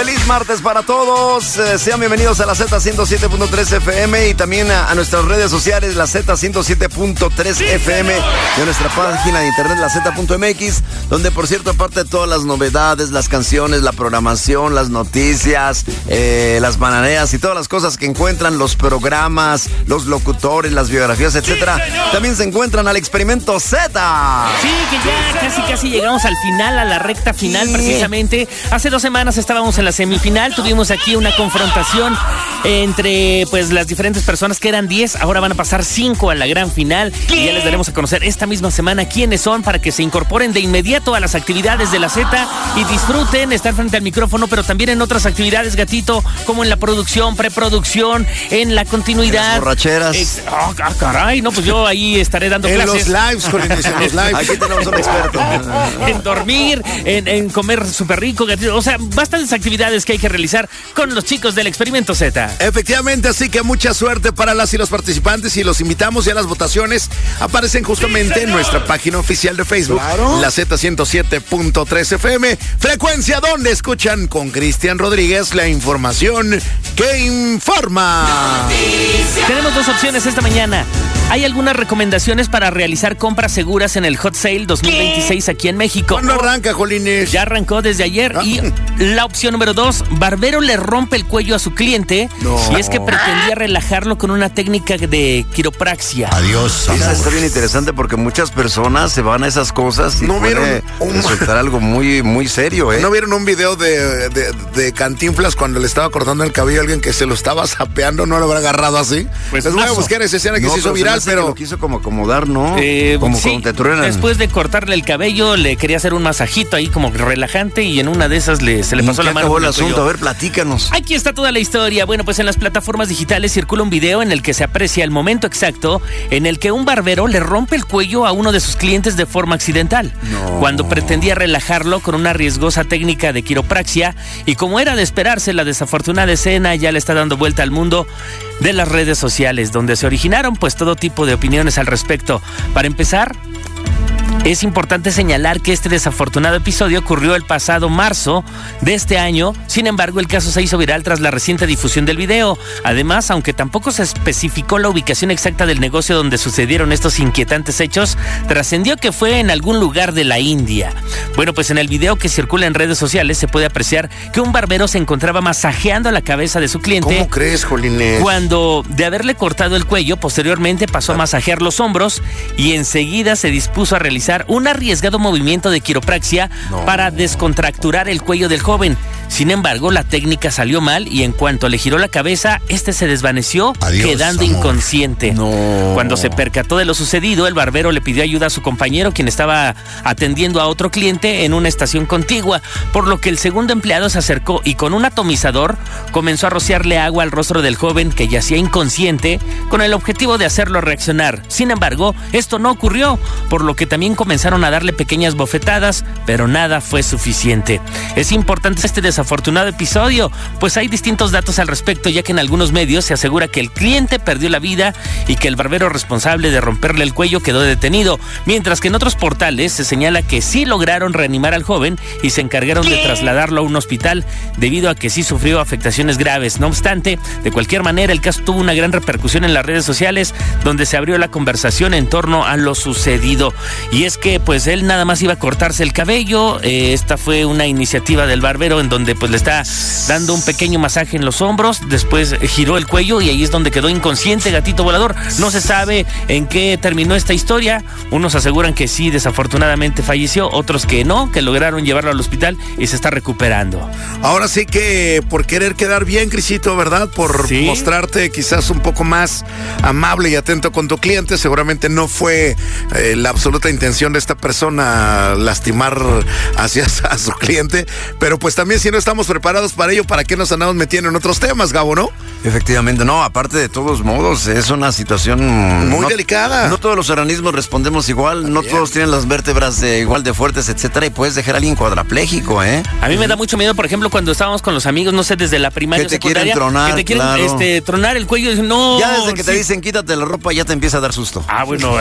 Feliz martes para todos. Sean bienvenidos a la Z107.3 FM y también a nuestras redes sociales, la Z107.3 FM y a nuestra página de internet, la Z.mx, donde por cierto, aparte de todas las novedades, las canciones, la programación, las noticias, las bananeas y todas las cosas que encuentran, los programas, los locutores, las biografías, etcétera, también se encuentran al Experimento Z. Sí, que ya casi llegamos al final, a la recta final, precisamente. Hace 2 semanas estábamos en la semifinal, tuvimos aquí una confrontación entre pues las diferentes personas, que eran 10, ahora van a pasar 5 a la gran final. Y ya les daremos a conocer esta misma semana quiénes son, para que se incorporen de inmediato a las actividades de la Z y disfruten estar frente al micrófono, pero también en otras actividades, Gatito, como en la producción, preproducción, en la continuidad. Las borracheras. Caray, no, pues yo ahí estaré dando clases. En los lives, Jolines, en los lives. Aquí tenemos un experto. En dormir, en comer súper rico, Gatito. O sea, bastantes actividades que hay que realizar con los chicos del Experimento Z. Efectivamente, así que mucha suerte para las y los participantes, y los invitamos, ya las votaciones aparecen justamente en nuestra página oficial de Facebook, la Z107.3 FM, frecuencia donde escuchan con Cristian Rodríguez la información que informa. Tenemos 2 opciones esta mañana. Hay algunas recomendaciones para realizar compras seguras en el Hot Sale 2026 aquí en México. ¿Cuándo arranca, Jolines? Ya arrancó desde ayer. Y la opción número 2, barbero le rompe el cuello a su cliente y es que pretendía relajarlo con una técnica de quiropraxia. Adiós. Esa está bien interesante porque muchas personas se van a esas cosas y ¿no puede resultar algo muy, muy serio, ¿No vieron un video de Cantinflas cuando le estaba cortando el cabello a alguien que se lo estaba zapeando? ¿No lo habrá agarrado así? Pues les voy a buscar esa escena que se hizo viral, pero lo quiso como acomodar, ¿no? Como sí, cuando te truenan. Después de cortarle el cabello, le quería hacer un masajito ahí como relajante y en una de esas se le pasó la mano. ¿Acabó el asunto? A ver, platícanos. Aquí está toda la historia. Bueno, pues en las plataformas digitales circula un video en el que se aprecia el momento exacto en el que un barbero le rompe el cuello a uno de sus clientes de forma accidental, cuando pretendía relajarlo con una riesgosa técnica de quiropraxia, y como era de esperarse, la desafortunada escena ya le está dando vuelta al mundo de las redes sociales, donde se originaron pues todo tipo de opiniones al respecto. Para empezar, es importante señalar que este desafortunado episodio ocurrió el pasado marzo de este año. Sin embargo, el caso se hizo viral tras la reciente difusión del video. Además, aunque tampoco se especificó la ubicación exacta del negocio donde sucedieron estos inquietantes hechos, trascendió que fue en algún lugar de la India. Bueno, pues en el video que circula en redes sociales se puede apreciar que un barbero se encontraba masajeando la cabeza de su cliente. ¿Cómo crees, Jolines? Cuando, de haberle cortado el cuello, posteriormente pasó a masajear los hombros y enseguida se dispuso a realizar un arriesgado movimiento de quiropraxia para descontracturar el cuello del joven. Sin embargo, la técnica salió mal y en cuanto le giró la cabeza, este se desvaneció, quedando inconsciente. Cuando se percató de lo sucedido, el barbero le pidió ayuda a su compañero, quien estaba atendiendo a otro cliente en una estación contigua, por lo que el segundo empleado se acercó y con un atomizador comenzó a rociarle agua al rostro del joven, que yacía inconsciente, con el objetivo de hacerlo reaccionar. Sin embargo, esto no ocurrió, por lo que también comenzaron a darle pequeñas bofetadas, pero nada fue suficiente. Es importante este desafortunado episodio, pues hay distintos datos al respecto, ya que en algunos medios se asegura que el cliente perdió la vida y que el barbero responsable de romperle el cuello quedó detenido, mientras que en otros portales se señala que sí lograron reanimar al joven y se encargaron de trasladarlo a un hospital debido a que sí sufrió afectaciones graves. No obstante, de cualquier manera, el caso tuvo una gran repercusión en las redes sociales, donde se abrió la conversación en torno a lo sucedido. Y es que pues él nada más iba a cortarse el cabello. Esta fue una iniciativa del barbero en donde pues le está dando un pequeño masaje en los hombros, después giró el cuello y ahí es donde quedó inconsciente, gatito volador. No se sabe en qué terminó esta historia. Unos aseguran que sí, desafortunadamente falleció, otros que no, que lograron llevarlo al hospital y se está recuperando. Ahora sí que por querer quedar bien, Crisito, ¿verdad? Por mostrarte quizás un poco más amable y atento con tu cliente, seguramente no fue la absoluta intención de esta persona lastimar hacia a su cliente, pero pues también si no estamos preparados para ello, ¿para qué nos andamos metiendo en otros temas, Gabo, no? Efectivamente, no, aparte de todos modos, es una situación muy delicada. No todos los organismos respondemos igual, no todos tienen las vértebras igual de fuertes, etcétera, y puedes dejar a alguien cuadrapléjico, ¿eh? A mí me da mucho miedo, por ejemplo, cuando estábamos con los amigos, no sé, desde la primaria, que te quieren tronar, que te quieren tronar el cuello y dicen, no. Ya desde que te dicen quítate la ropa, ya te empieza a dar susto. Ah, bueno.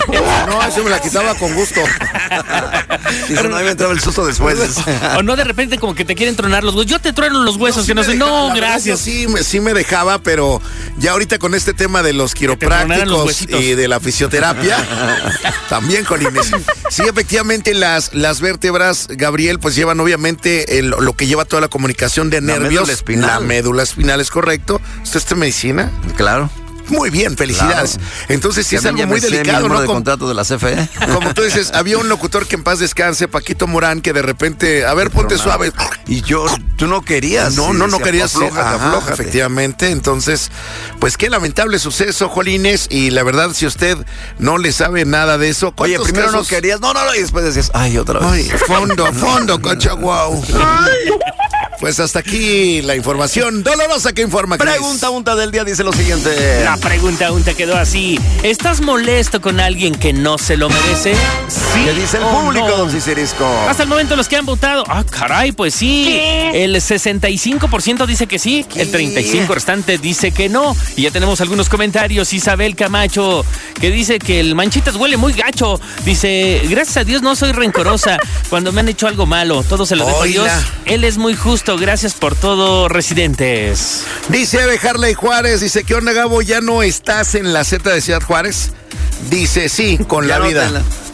No, eso me la quitaba con gusto. Pero no me entraba el susto después. O no, de repente repente como que te quieren tronar los huesos. Yo te trueno los huesos, que no sé. No, gracias. Sí me dejaba, pero ya ahorita con este tema de los quiroprácticos y de la fisioterapia, también, Jolines. Sí, efectivamente, las vértebras, Gabriel, pues llevan obviamente lo que lleva toda la comunicación de nervios. La médula espinal, es correcto. ¿Usted es medicina? Claro. Muy bien, felicidades. Claro. Entonces sí es algo muy delicado, ¿no? De contrato de la CFE. Como tú dices, había un locutor que en paz descanse, Paquito Morán, que de repente, a ver, ponte suave. Y tú no querías. No querías. Afloja, efectivamente. Entonces, pues qué lamentable suceso, Jolines. Y la verdad, si usted no le sabe nada de eso. Oye, primero no querías. No, y después decías, ay, otra vez. Ay, fondo, Cachaguau. Pues hasta aquí la información dolorosa que informa Chris. Pregunta unta del día dice lo siguiente. La pregunta unta quedó así. ¿Estás molesto con alguien que no se lo merece? Sí. ¿Qué dice el público, no? Don Cicerisco? Hasta el momento los que han votado. Ah, caray, pues sí. ¿Qué? El 65% dice que sí. ¿Qué? El 35% restante dice que no. Y ya tenemos algunos comentarios. Isabel Camacho, que dice que el Manchitas huele muy gacho. Dice, gracias a Dios no soy rencorosa cuando me han hecho algo malo. Todo se lo dejo a Dios. Él es muy justo. Gracias por todo, residentes. Dice Eve Harley Juárez, dice, ¿qué onda, Gabo? ¿Ya no estás en la Z de Ciudad Juárez? Dice, sí, con la vida.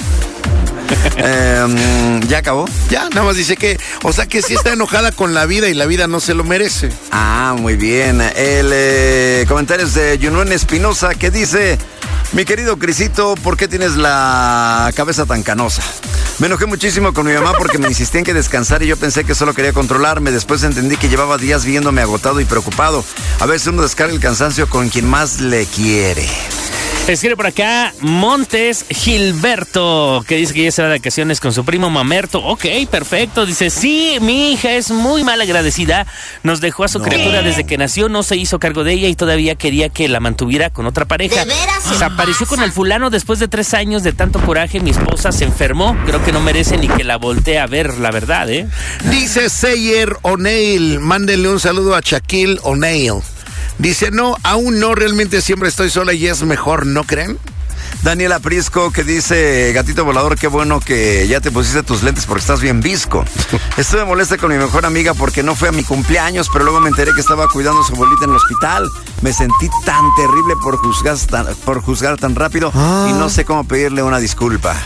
¿Ya acabó? Ya, nada más dice que, o sea que sí está enojada con la vida y la vida no se lo merece. Ah, muy bien. El comentario es de Yunuen Espinosa, que dice, mi querido Crisito, ¿por qué tienes la cabeza tan canosa? Me enojé muchísimo con mi mamá porque me insistía en que descansara y yo pensé que solo quería controlarme. Después entendí que llevaba días viéndome agotado y preocupado. A veces uno descarga el cansancio con quien más le quiere. Escribe por acá Montes Gilberto, que dice que ya se va de vacaciones con su primo Mamerto. Ok, perfecto. Dice, sí, mi hija es muy mal agradecida. Nos dejó a su criatura desde que nació, no se hizo cargo de ella y todavía quería que la mantuviera con otra pareja. Se apareció con el fulano después de 3 años de tanto coraje. Mi esposa se enfermó. Creo que no merece ni que la voltee a ver, la verdad, ¿eh? Dice Sayer O'Neill, mándenle un saludo a Shaquille O'Neal. Dice, no, aún no, realmente siempre estoy sola y es mejor, ¿no creen? Daniela Prisco, que dice, gatito volador, qué bueno que ya te pusiste tus lentes porque estás bien visco. Estuve molesta con mi mejor amiga porque no fue a mi cumpleaños, pero luego me enteré que estaba cuidando a su abuelita en el hospital. Me sentí tan terrible por juzgar tan rápido y no sé cómo pedirle una disculpa.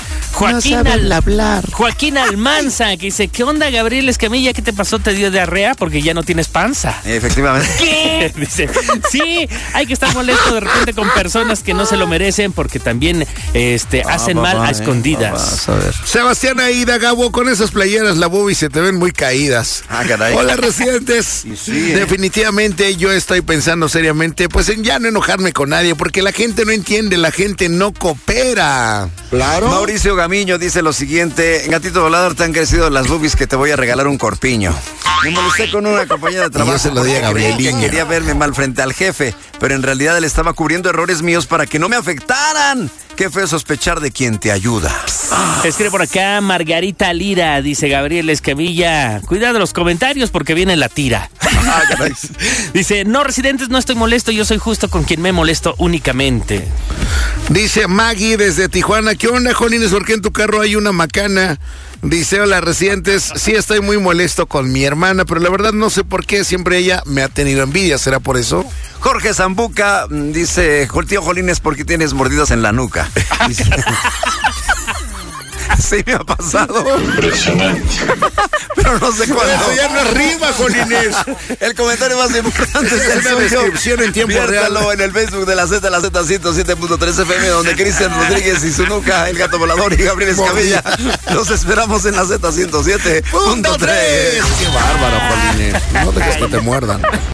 Joaquín Almanza, que dice, ¿qué onda, Gabriel Escamilla? ¿Qué te pasó? ¿Te dio diarrea? Porque ya no tienes panza. Efectivamente. ¿Qué? Dice, sí, hay que estar molesto de repente con personas que no se lo merecen porque también hacen mal a escondidas. A ver. Sebastián Aida, Gabo, con esas playeras la boobie se te ven muy caídas. Ah, caray. Hola, residentes. Sí, definitivamente yo estoy pensando seriamente, pues en ya no enojarme con nadie, porque la gente no entiende, la gente no coopera. Claro. Mauricio Gamiño dice lo siguiente, gatito volador, te han crecido las boobies que te voy a regalar un corpiño. Me molesté con una compañera de trabajo. Yo se lo di a Gabrielina. Que quería verme mal frente al jefe, pero en realidad él estaba cubriendo errores míos para que no me afectaran. Qué feo sospechar de quien te ayuda. Escribe por acá Margarita Lira, dice Gabriel Escamilla, cuidado los comentarios porque viene la tira. Dice, no, residentes, no estoy molesto, yo soy justo con quien me molesto únicamente. Dice Maggie desde Tijuana, ¿qué onda, Jolines? ¿Por qué en tu carro hay una macana? Dice, hola, residentes, sí estoy muy molesto con mi hermana, pero la verdad no sé por qué, siempre ella me ha tenido envidia, ¿será por eso? Jorge Zambuca dice, tío Jolines, ¿por qué tienes mordidas en la nuca? Dice, sí me ha pasado. Impresionante. Pero no sé cuándo. Eso ya no rima, Jolines. El comentario más importante es una descripción en tiempo real. En el Facebook de la Z 107.3 FM, donde Cristian Rodríguez y su nuca, el gato volador y Gabriel Escamilla. Los esperamos en la Z 107.3. ¡Qué bárbaro, Jolines! No dejes que te muerdan.